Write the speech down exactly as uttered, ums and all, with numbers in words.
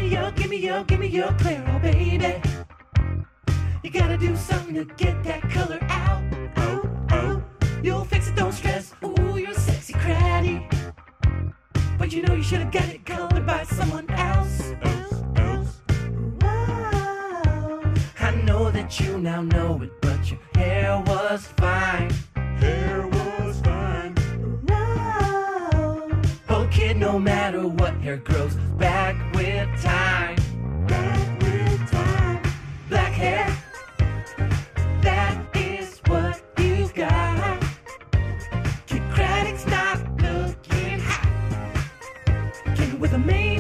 me your, give me your, give me your Clairol, baby. You gotta do something to get that color out. Oh, oh, you'll fix it, don't stress. Ooh, you're sexy cratty. But you know you should've got it colored by someone else. Else, else. Whoa. I know that you now know it, but your hair was fine. Hair was fine. No. Oh kid, no matter what, hair grows back with time. Back with time. Black hair, that is what you've got. Kid Craddock's not looking hot. Kid with a man